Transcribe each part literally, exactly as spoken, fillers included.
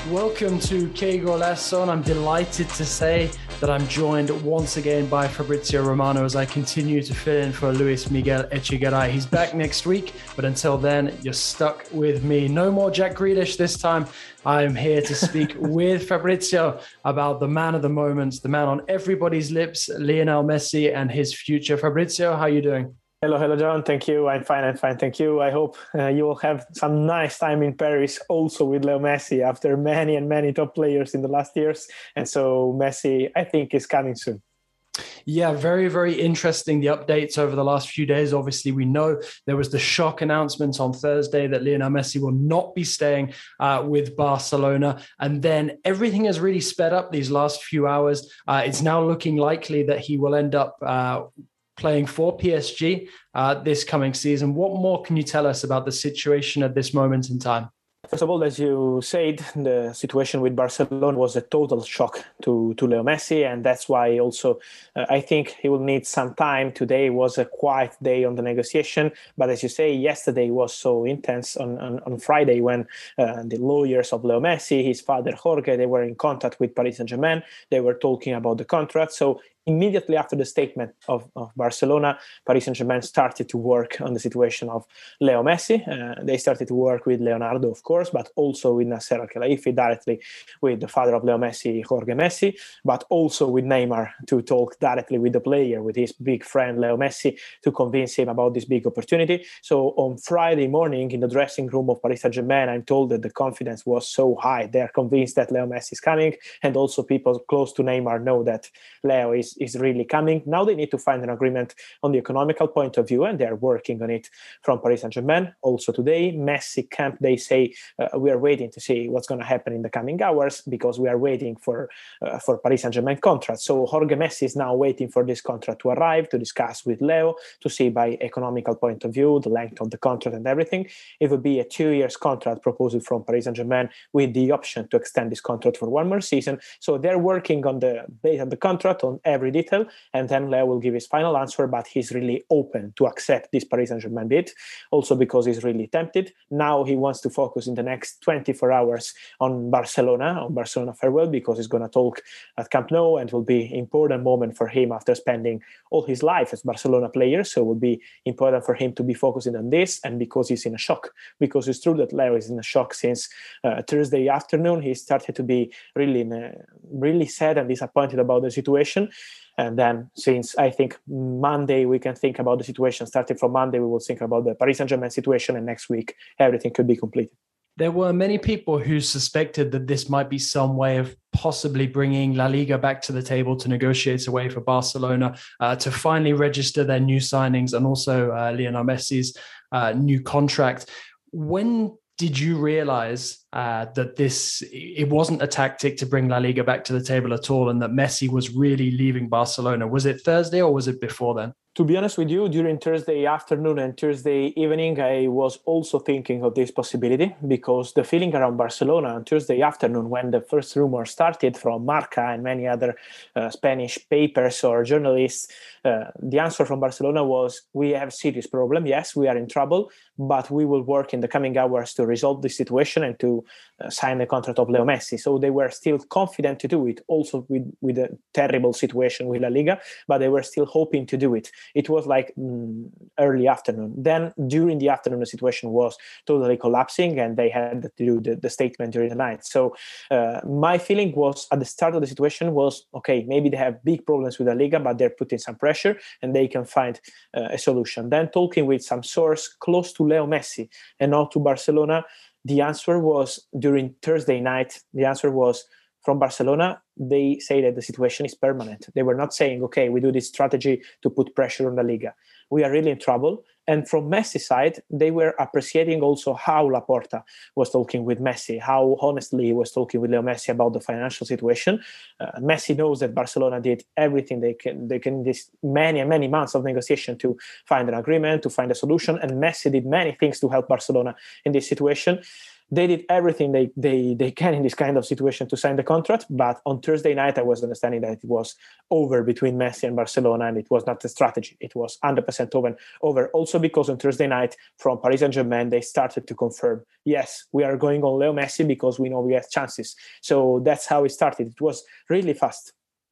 Welcome to Que Golazo. I'm delighted to say that I'm joined once again by Fabrizio Romano as I continue to fill in for Luis Miguel Echegaray. He's back next week, but until then, you're stuck with me. No more Jack Grealish this time. I'm here to speak with Fabrizio about the man of the moment, the man on everybody's lips, Lionel Messi, and his future. Fabrizio, how are you doing? Hello, hello, John. Thank you. I'm fine. I'm fine. Thank you. I hope uh, you will have some nice time in Paris also with Leo Messi after many and many top players in the last years. And so Messi, I think, is coming soon. Yeah, very, very interesting. The updates over the last few days. Obviously, we know there was the shock announcement on Thursday that Lionel Messi will not be staying uh, with Barcelona. And then everything has really sped up these last few hours. Uh, it's now looking likely that he will end up uh, playing for P S G uh, this coming season. What more can you tell us about the situation at this moment in time? First of all, as you said, the situation with Barcelona was a total shock to, to Leo Messi. And that's why also uh, I think he will need some time. Today was a quiet day on the negotiation. But as you say, yesterday was so intense on, on, on Friday when uh, the lawyers of Leo Messi, his father Jorge, they were in contact with Paris Saint-Germain. They were talking about the contract. So immediately after the statement of, of Barcelona, Paris Saint-Germain started to work on the situation of Leo Messi. Uh, they started to work with Leonardo, of course, but also with Nasser Al-Khelaifi, directly with the father of Leo Messi, Jorge Messi, but also with Neymar to talk directly with the player, with his big friend Leo Messi, to convince him about this big opportunity. So on Friday morning in the dressing room of Paris Saint-Germain, I'm told that the confidence was so high. They're convinced that Leo Messi is coming, and also people close to Neymar know that Leo is is really coming. Now they need to find an agreement on the economical point of view, and they're working on it from Paris Saint-Germain. Also today, Messi camp, they say uh, we are waiting to see what's going to happen in the coming hours because we are waiting for uh, for Paris Saint-Germain contract. So Jorge Messi is now waiting for this contract to arrive, to discuss with Leo, to see by economical point of view, the length of the contract and everything. It would be a two years contract proposal from Paris Saint-Germain with the option to extend this contract for one more season. So they're working on the base of the contract, on every detail, and then Leo will give his final answer, but he's really open to accept this Paris Saint-Germain bid, also because he's really tempted. Now he wants to focus in the next twenty-four hours on Barcelona, on Barcelona farewell, because he's going to talk at Camp Nou, and it will be an important moment for him after spending all his life as Barcelona player. So it will be important for him to be focusing on this, and because he's in a shock, because it's true that Leo is in a shock since uh, Thursday afternoon. He started to be really, in a, really sad and disappointed about the situation. And then since I think Monday, we can think about the situation. Starting from Monday, we will think about the Paris Saint-Germain situation. And next week, everything could be completed. There were many people who suspected that this might be some way of possibly bringing La Liga back to the table to negotiate a way for Barcelona uh, to finally register their new signings and also uh, Lionel Messi's uh, new contract. When did you realize uh, that this, it wasn't a tactic to bring La Liga back to the table at all and that Messi was really leaving Barcelona? Was it Thursday or was it before then? To be honest with you, during Thursday afternoon and Thursday evening, I was also thinking of this possibility because the feeling around Barcelona on Thursday afternoon, when the first rumor started from Marca and many other uh, Spanish papers or journalists, uh, the answer from Barcelona was, we have serious problem. Yes, we are in trouble, but we will work in the coming hours to resolve the situation and to uh, sign the contract of Leo Messi. So they were still confident to do it, also with, with a terrible situation with La Liga, but they were still hoping to do it. It was like mm, early afternoon. Then during the afternoon, the situation was totally collapsing and they had to do the, the statement during the night. So uh, my feeling was at the start of the situation was, okay, maybe they have big problems with La Liga, but they're putting some pressure and they can find uh, a solution. Then talking with some source close to Leo Messi and not to Barcelona, the answer was during Thursday night, the answer was, from Barcelona, they say that the situation is permanent. They were not saying, okay, we do this strategy to put pressure on the Liga. We are really in trouble. And from Messi's side, they were appreciating also how Laporta was talking with Messi, how honestly he was talking with Leo Messi about the financial situation. Uh, Messi knows that Barcelona did everything they can, they can this many and many months of negotiation to find an agreement, to find a solution. And Messi did many things to help Barcelona in this situation. they did everything they, they, they can in this kind of situation to sign the contract. But on Thursday night, I was understanding that it was over between Messi and Barcelona, and it was not a strategy. It was one hundred percent over. over. Also because on Thursday night, from Paris Saint-Germain, they started to confirm, yes, we are going on Leo Messi because we know we have chances. So that's how it started. It was really fast.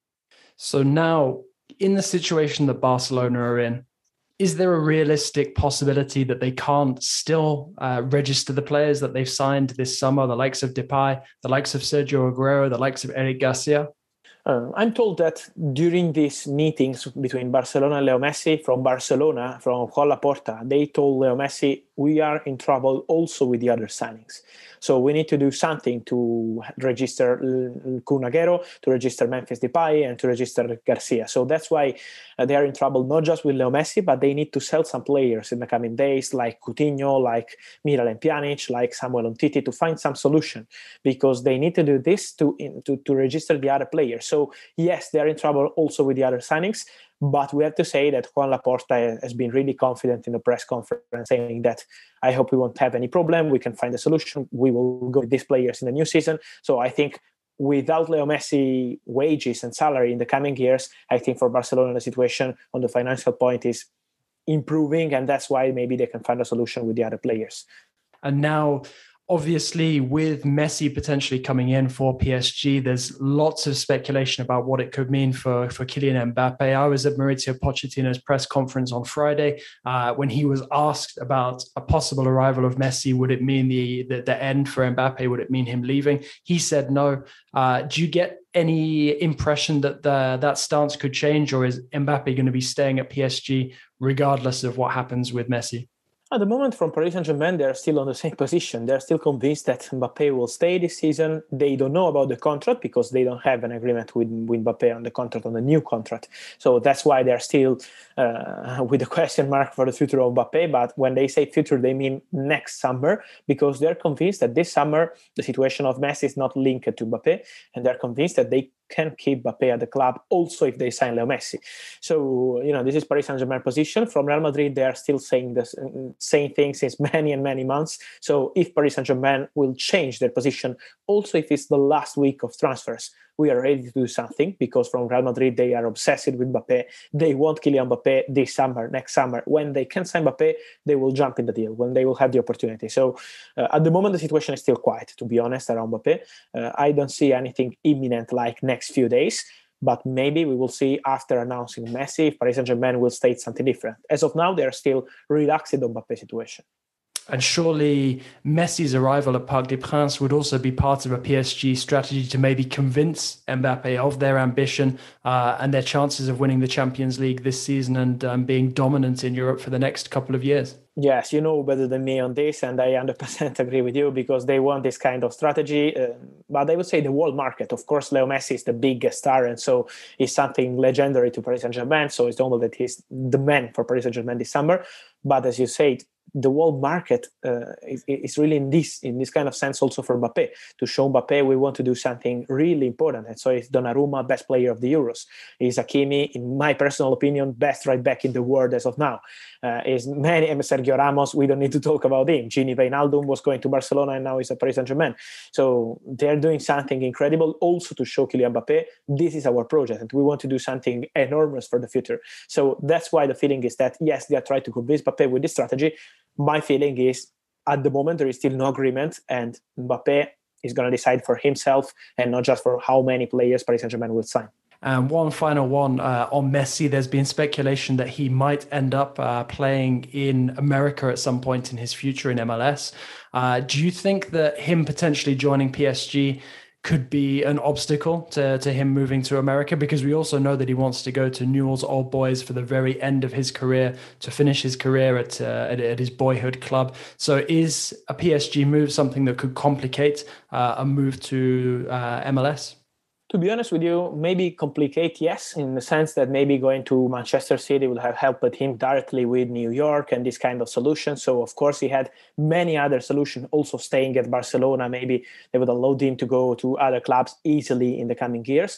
So now, in the situation that Barcelona are in, is there a realistic possibility that they can't still uh, register the players that they've signed this summer, the likes of Depay, the likes of Sergio Aguero, the likes of Eric Garcia? Uh, I'm told that during these meetings between Barcelona and Leo Messi, from Barcelona, from Juan Laporta, they told Leo Messi, we are in trouble also with the other signings. So we need to do something to register Kun Agüero, to register Memphis Depay, and to register Garcia. So that's why uh, they are in trouble, not just with Leo Messi, but they need to sell some players in the coming days, like Coutinho, like Miralem Pjanic, like Samuel Umtiti, to find some solution, because they need to do this to, in, to, to register the other players. So yes, they are in trouble also with the other signings. But we have to say that Juan Laporta has been really confident in the press conference, saying that I hope we won't have any problem. We can find a solution. We will go with these players in the new season. So I think without Leo Messi wages and salary in the coming years, I think for Barcelona, the situation on the financial point is improving. And that's why maybe they can find a solution with the other players. And now, obviously, with Messi potentially coming in for P S G, there's lots of speculation about what it could mean for, for Kylian Mbappe. I was at Mauricio Pochettino's press conference on Friday uh, when he was asked about a possible arrival of Messi. Would it mean the, the, the end for Mbappe? Would it mean him leaving? He said no. Uh, do you get any impression that the, that stance could change, or is Mbappe going to be staying at P S G regardless of what happens with Messi? At the moment, from Paris Saint-Germain, they're still on the same position. They're still convinced that Mbappe will stay this season. They don't know about the contract because they don't have an agreement with, with Mbappe on the contract, on the new contract. So that's why they're still uh, with a question mark for the future of Mbappe. But when they say future, they mean next summer, because they're convinced that this summer, the situation of Messi is not linked to Mbappe. And they're convinced that they can keep Mbappe at the club also if they sign Leo Messi. So, you know, this is Paris Saint-Germain position. From Real Madrid, they are still saying the same thing since many and many months. So if Paris Saint-Germain will change their position, also if it's the last week of transfers, we are ready to do something, because from Real Madrid, they are obsessed with Mbappe. They want Kylian Mbappe this summer, next summer. When they can sign Mbappe, they will jump in the deal, when they will have the opportunity. So uh, at the moment, the situation is still quiet, to be honest, around Mbappe. Uh, I don't see anything imminent like next few days, but maybe we will see after announcing Messi if Paris Saint-Germain will state something different. As of now, they are still relaxed on Mbappe's situation. And surely Messi's arrival at Parc des Princes would also be part of a P S G strategy to maybe convince Mbappe of their ambition uh, and their chances of winning the Champions League this season and um, being dominant in Europe for the next couple of years. Yes, you know better than me on this, and I one hundred percent agree with you, because they want this kind of strategy. Uh, but I would say the world market, of course, Leo Messi is the biggest star, and so it's something legendary to Paris Saint-Germain. So it's normal that he's the man for Paris Saint-Germain this summer. But as you said, the world market uh, is, is really in this in this kind of sense also for Mbappe. To show Mbappe we want to do something really important. And so it's Donnarumma, best player of the Euros. Is Hakimi, in my personal opinion, best right back in the world as of now. Uh, is many Sergio Ramos, we don't need to talk about him. Gini Wijnaldum was going to Barcelona and now he's at Paris Saint-Germain. So they're doing something incredible also to show Kylian Mbappe, this is our project and we want to do something enormous for the future. So that's why the feeling is that, yes, they are trying to convince Mbappe with this strategy. My feeling is at the moment there is still no agreement, and Mbappe is going to decide for himself and not just for how many players Paris Saint-Germain will sign. And one final one uh, on Messi. There's been speculation that he might end up uh, playing in America at some point in his future in M L S. Uh, do you think that him potentially joining P S G could be an obstacle to, to him moving to America? Because we also know that he wants to go to Newell's Old Boys for the very end of his career, to finish his career at, uh, at, at his boyhood club. So is a P S G move something that could complicate uh, a move to uh, M L S? To be honest with you, maybe complicate, yes, in the sense that maybe going to Manchester City would have helped him directly with New York and this kind of solution. So, of course, he had many other solutions, also staying at Barcelona. Maybe they would allow him to go to other clubs easily in the coming years.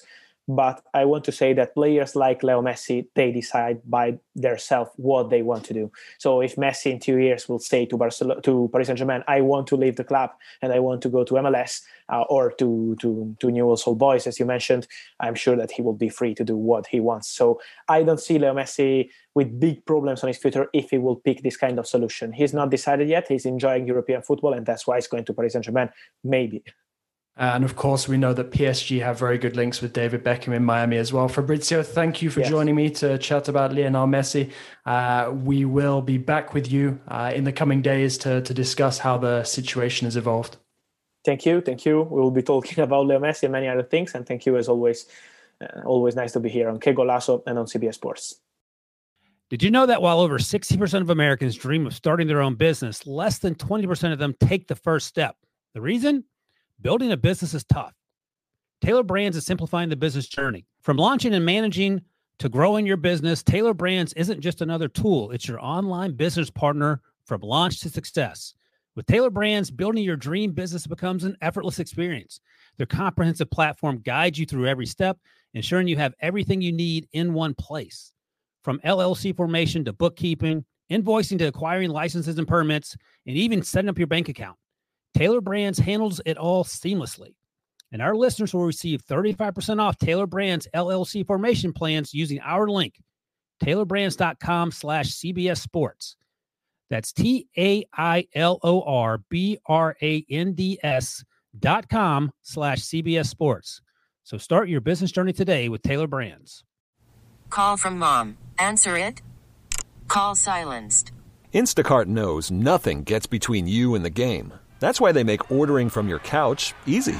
But I want to say that players like Leo Messi, they decide by themselves what they want to do. So if Messi in two years will say to Barcelona, to Paris Saint-Germain, I want to leave the club and I want to go to M L S uh, or to, to, to Newell's Old Boys, as you mentioned, I'm sure that he will be free to do what he wants. So I don't see Leo Messi with big problems on his future if he will pick this kind of solution. He's not decided yet. He's enjoying European football, and that's why he's going to Paris Saint-Germain, maybe. And of course, we know that P S G have very good links with David Beckham in Miami as well. Fabrizio, thank you for yes. joining me to chat about Lionel Messi. Uh, we will be back with you uh, in the coming days to, to discuss how the situation has evolved. Thank you. Thank you. We will be talking about Leo Messi and many other things. And thank you as always. Uh, always nice to be here on Que Golazo and on C B S Sports. Did you know that while over sixty percent of Americans dream of starting their own business, less than twenty percent of them take the first step? The reason? Building a business is tough. Taylor Brands is simplifying the business journey. From launching and managing to growing your business, Taylor Brands isn't just another tool. It's your online business partner from launch to success. With Taylor Brands, building your dream business becomes an effortless experience. Their comprehensive platform guides you through every step, ensuring you have everything you need in one place. From L L C formation to bookkeeping, invoicing to acquiring licenses and permits, and even setting up your bank account, Taylor Brands handles it all seamlessly. And our listeners will receive thirty-five percent off Taylor Brands L L C formation plans using our link, taylorbrands.com slash CBS Sports. That's T A I L O R B R A N D S dot com slash CBS Sports. So start your business journey today with Taylor Brands. Call from mom. Answer it. Call silenced. Instacart knows nothing gets between you and the game. That's why they make ordering from your couch easy.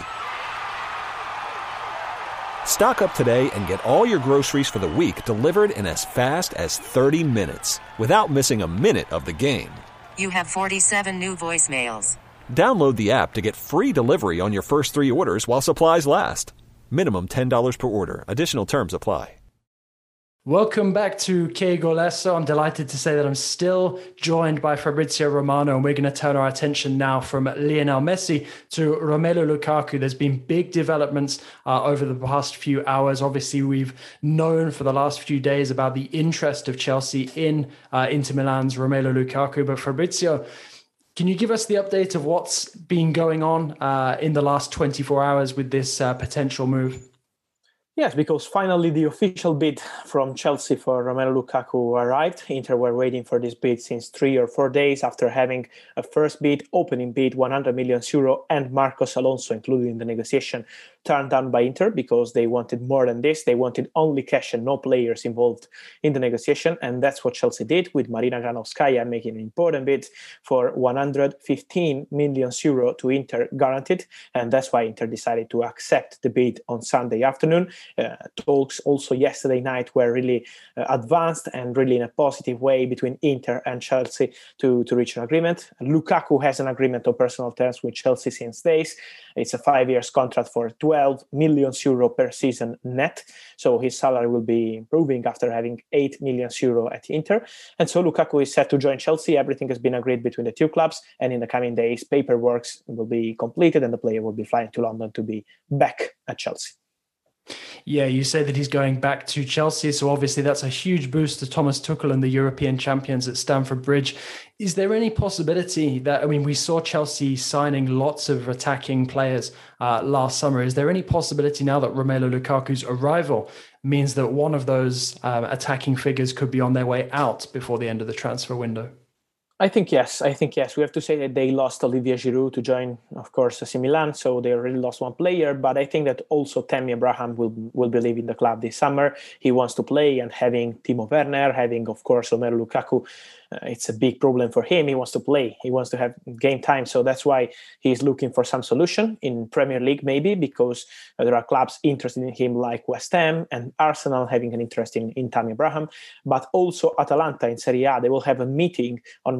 Stock up today and get all your groceries for the week delivered in as fast as thirty minutes without missing a minute of the game. You have forty-seven new voicemails. Download the app to get free delivery on your first three orders while supplies last. Minimum ten dollars per order. Additional terms apply. Welcome back to Que Golazo. I'm delighted to say that I'm still joined by Fabrizio Romano, and we're going to turn our attention now from Lionel Messi to Romelu Lukaku. There's been big developments uh, over the past few hours. Obviously, we've known for the last few days about the interest of Chelsea in uh, Inter Milan's Romelu Lukaku. But Fabrizio, can you give us the update of what's been going on uh, in the last twenty-four hours with this uh, potential move? Yes, because finally the official bid from Chelsea for Romelu Lukaku arrived. Inter were waiting for this bid since three or four days after having a first bid, opening bid, one hundred million euro, and Marcos Alonso included in the negotiation, turned down by Inter because they wanted more than this. They wanted only cash and no players involved in the negotiation. And that's what Chelsea did, with Marina Granovskaya making an important bid for one hundred fifteen million euro to Inter guaranteed. And that's why Inter decided to accept the bid on Sunday afternoon. Uh, talks also yesterday night were really uh, advanced and really in a positive way between Inter and Chelsea to, to reach an agreement. And Lukaku has an agreement on personal terms with Chelsea since days. It's a five years contract for twelve million euro per season net. So his salary will be improving after having eight million euro at Inter. And so Lukaku is set to join Chelsea. Everything has been agreed between the two clubs. And in the coming days, paperwork will be completed and the player will be flying to London to be back at Chelsea. Yeah, you say that he's going back to Chelsea, so obviously that's a huge boost to Thomas Tuchel and the European champions at Stamford Bridge. Is there any possibility that, I mean, we saw Chelsea signing lots of attacking players uh, last summer. Is there any possibility now that Romelu Lukaku's arrival means that one of those um, attacking figures could be on their way out before the end of the transfer window? I think yes. I think yes. We have to say that they lost Olivier Giroud to join, of course, A C Milan, so they already lost one player. But I think that also Tammy Abraham will will be leaving the club this summer. He wants to play, and having Timo Werner, having, of course, Romelu Lukaku, uh, it's a big problem for him. He wants to play. He wants to have game time. So that's why he's looking for some solution in Premier League, maybe, because uh, there are clubs interested in him like West Ham and Arsenal having an interest in, in Tammy Abraham. But also Atalanta in Serie A. They will have a meeting on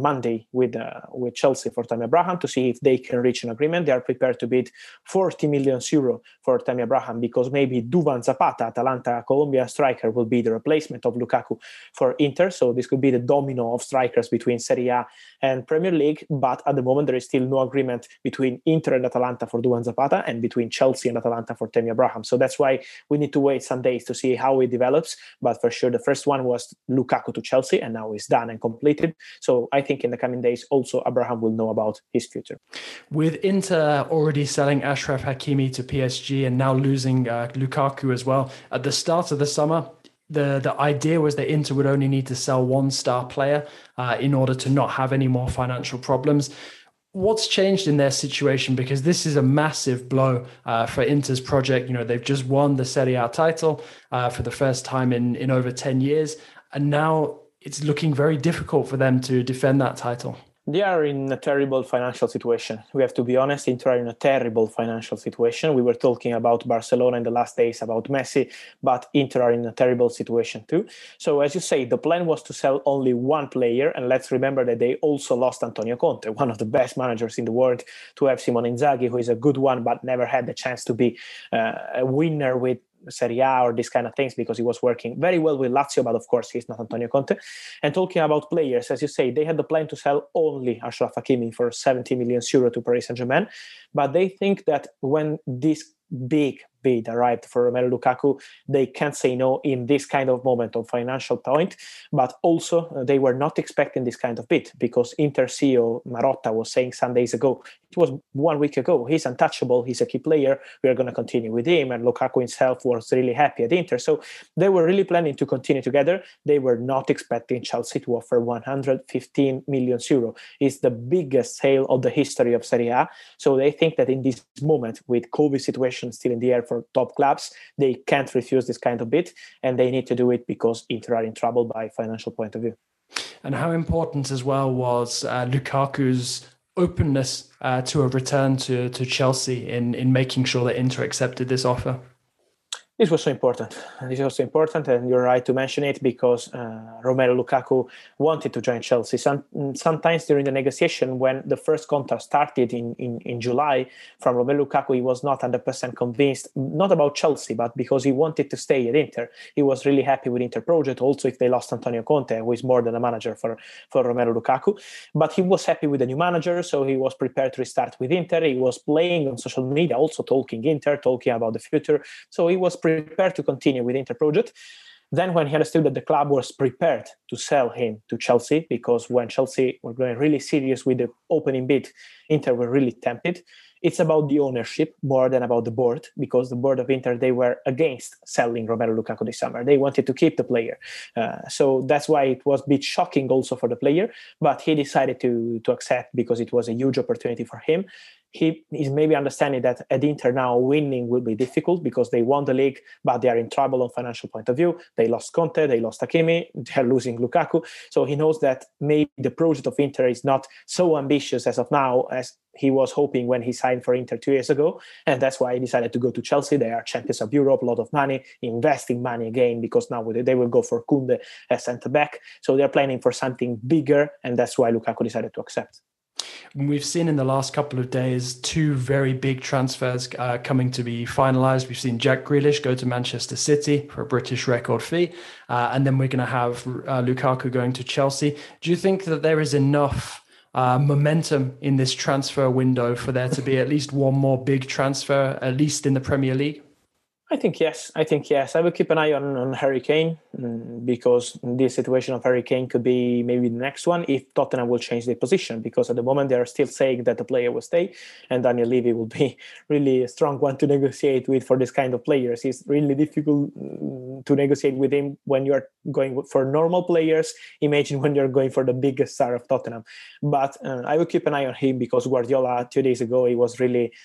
Monday with uh, with Chelsea for Tammy Abraham to see if they can reach an agreement. They are prepared to bid forty million euro for Tammy Abraham because maybe Duvan Zapata, Atalanta Colombia striker, will be the replacement of Lukaku for Inter. So this could be the domino of strikers between Serie A and Premier League. But at the moment, there is still no agreement between Inter and Atalanta for Duvan Zapata and between Chelsea and Atalanta for Tammy Abraham. So that's why we need to wait some days to see how it develops. But for sure, the first one was Lukaku to Chelsea, and now it's done and completed. So I think in the coming days, also Abraham will know about his future. With Inter already selling Achraf Hakimi to P S G and now losing uh, Lukaku as well, at the start of the summer, the, the idea was that Inter would only need to sell one star player uh, in order to not have any more financial problems. What's changed in their situation? Because this is a massive blow uh, for Inter's project. You know, they've just won the Serie A title uh, for the first time in, in over ten years. And now it's looking very difficult for them to defend that title. They are in a terrible financial situation. We have to be honest, Inter are in a terrible financial situation. We were talking about Barcelona in the last days, about Messi, but Inter are in a terrible situation too. So as you say, the plan was to sell only one player. And let's remember that they also lost Antonio Conte, one of the best managers in the world, to have Simone Inzaghi, who is a good one, but never had the chance to be uh, a winner with Serie A or these kind of things because he was working very well with Lazio, but of course he's not Antonio Conte. And talking about players, as you say, they had the plan to sell only Achraf Hakimi for seventy million euro to Paris Saint-Germain, but they think that when this big bid arrived for Romelu Lukaku, they can't say no in this kind of moment of financial point. But also uh, they were not expecting this kind of bid because Inter C E O Marotta was saying some days ago, it was one week ago, he's untouchable, he's a key player, we are going to continue with him, and Lukaku himself was really happy at Inter. So they were really planning to continue together. They were not expecting Chelsea to offer one hundred fifteen million euro. It's the biggest sale of the history of Serie A. So they think that in this moment, with COVID situation still in the air for top clubs, they can't refuse this kind of bid, and they need to do it because Inter are in trouble by financial point of view. And how important as well was uh, Lukaku's openness uh, to a return to, to Chelsea in, in making sure that Inter accepted this offer? This was so important. This was so important, and you're right to mention it because uh, Romelu Lukaku wanted to join Chelsea. Some, sometimes during the negotiation, when the first contract started in, in, in July, from Romelu Lukaku, he was not one hundred percent convinced, not about Chelsea, but because he wanted to stay at Inter. He was really happy with Inter project, also if they lost Antonio Conte, who is more than a manager for, for Romelu Lukaku. But he was happy with the new manager, so he was prepared to restart with Inter. He was playing on social media, also talking Inter, talking about the future. So he was prepared to continue with Inter project. Then when he understood that the club was prepared to sell him to Chelsea, because when Chelsea were going really serious with the opening bid, Inter were really tempted. It's about the ownership more than about the board, because the board of Inter, they were against selling Romelu Lukaku this summer. They wanted to keep the player. Uh, so that's why it was a bit shocking also for the player, but he decided to, to accept because it was a huge opportunity for him. He is maybe understanding that at Inter now winning will be difficult because they won the league, but they are in trouble on financial point of view. They lost Conte, they lost Hakimi, they're losing Lukaku. So he knows that maybe the project of Inter is not so ambitious as of now as he was hoping when he signed for Inter two years ago. And that's why he decided to go to Chelsea. They are champions of Europe, a lot of money, investing money again, because now they will go for Koundé as centre-back. So they're planning for something bigger, and that's why Lukaku decided to accept. We've seen in the last couple of days two very big transfers uh, coming to be finalized. We've seen Jack Grealish go to Manchester City for a British record fee, uh, and then we're going to have uh, Lukaku going to Chelsea. Do you think that there is enough uh, momentum in this transfer window for there to be at least one more big transfer, at least in the Premier League? I think yes. I think yes. I will keep an eye on, on Harry Kane um, because this situation of Harry Kane could be maybe the next one if Tottenham will change their position, because at the moment they are still saying that the player will stay, and Daniel Levy will be really a strong one to negotiate with for this kind of players. It's really difficult to negotiate with him when you're going for normal players. Imagine when you're going for the biggest star of Tottenham. But uh, I will keep an eye on him because Guardiola two days ago, he was really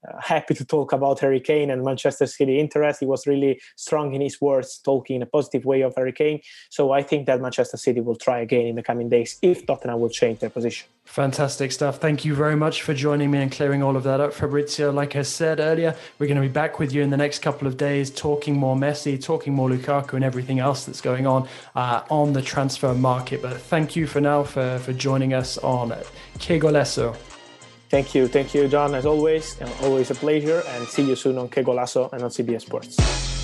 uh, happy to talk about Harry Kane and Manchester City interest. He was really strong in his words, talking in a positive way of Harry Kane. So I think that Manchester City will try again in the coming days if Tottenham will change their position. Fantastic stuff. Thank you very much for joining me and clearing all of that up, Fabrizio. Like I said earlier, we're going to be back with you in the next couple of days, talking more Messi, talking more Lukaku and everything else that's going on uh, on the transfer market. But thank you for now for, for joining us on Que Golazo. Thank you. Thank you, John, as always. And always a pleasure. And see you soon on Que Golazo and on C B S Sports.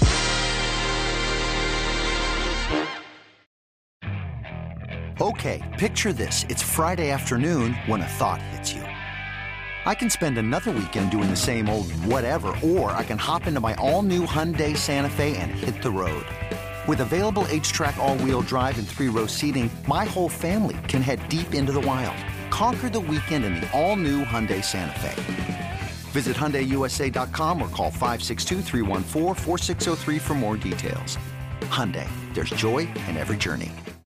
Okay, picture this. It's Friday afternoon when a thought hits you. I can spend another weekend doing the same old whatever, or I can hop into my all-new Hyundai Santa Fe and hit the road. With available H-Track all-wheel drive and three-row seating, my whole family can head deep into the wild. Conquer the weekend in the all-new Hyundai Santa Fe. Visit Hyundai U S A dot com or call five six two, three one four, four six zero three for more details. Hyundai, there's joy in every journey.